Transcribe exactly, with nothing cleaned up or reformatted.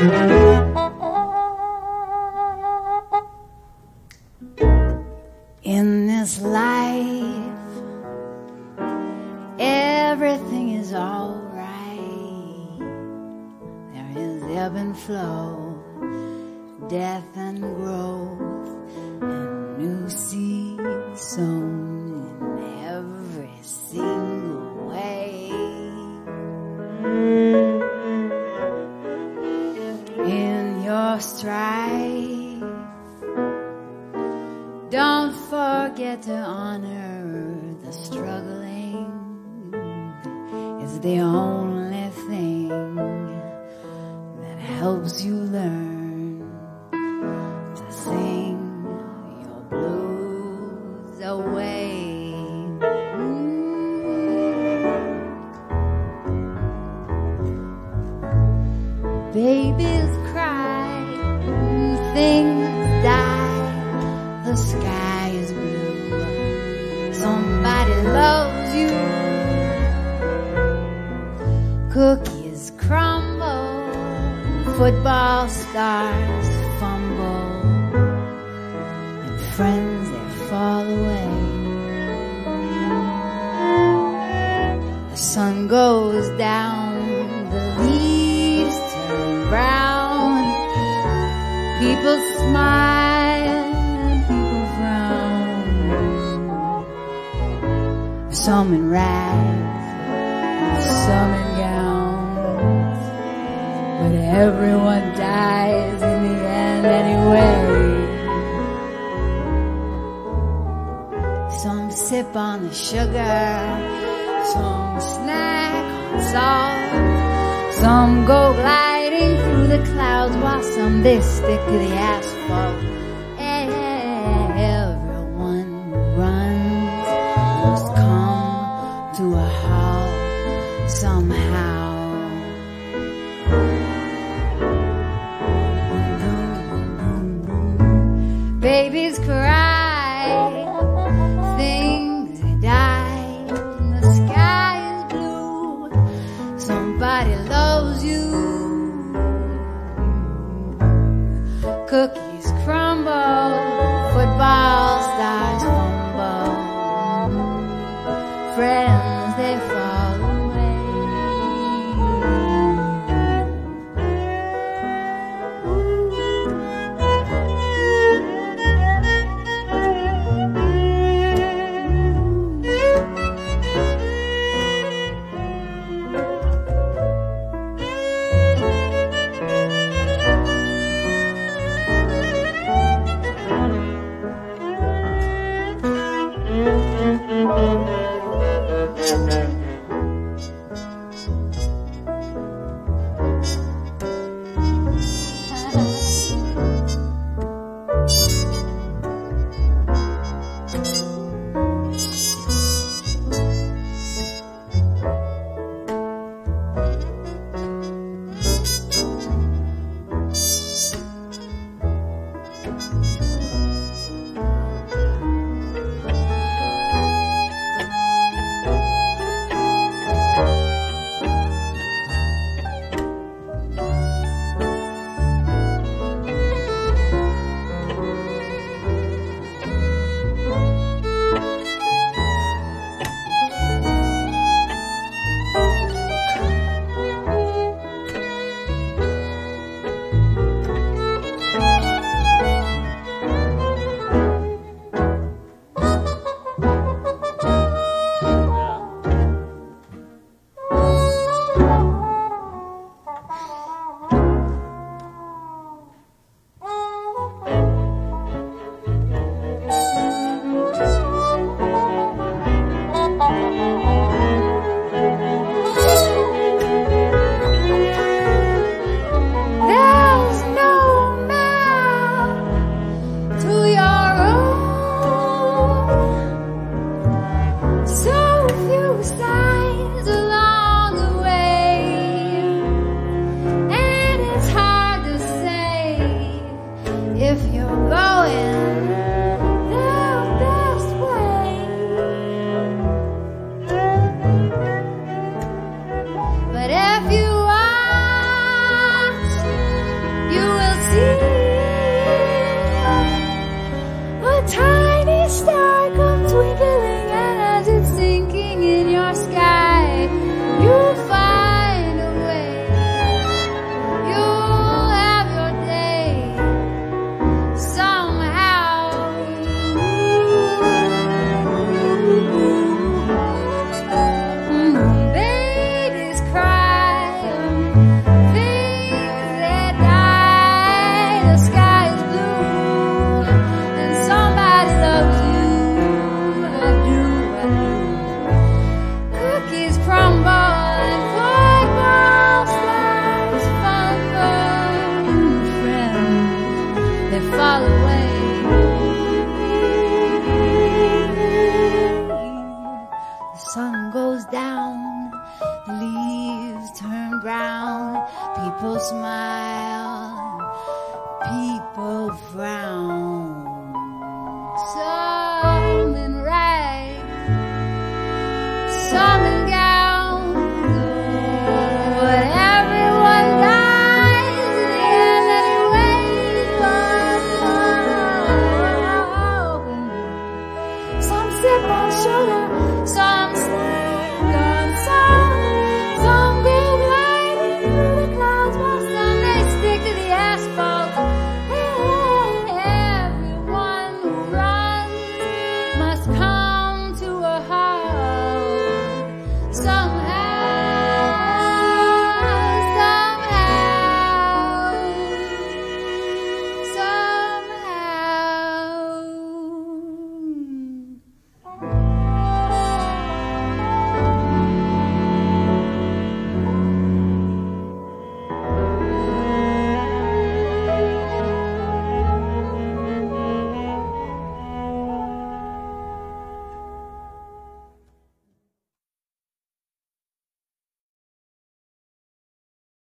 In this life, everything is all right. There is ebb and flow, death and growth, and new seeds sown in every single way. In your strife, don't forget to honor the struggling. It's the only thing that helps you learn to sing your blues away. Mm. Babies cry, things die, the sky is blue, somebody loves you. Cookies crumble, football stars fumble, and friends they fall away. The sun goes down, the leaves turn brown, people smile, some in rags, some in gowns, but everyone dies in the end anyway. Some sip on the sugar, some snack on salt, some go gliding through the clouds while some they stick to the asphalt. Everyone runs must come to a halt somehow. Babies cry, things die, the sky is blue, somebody loves you. Cookies crumble, football stars fumble, friends they fall away. brown. People smile, people frown.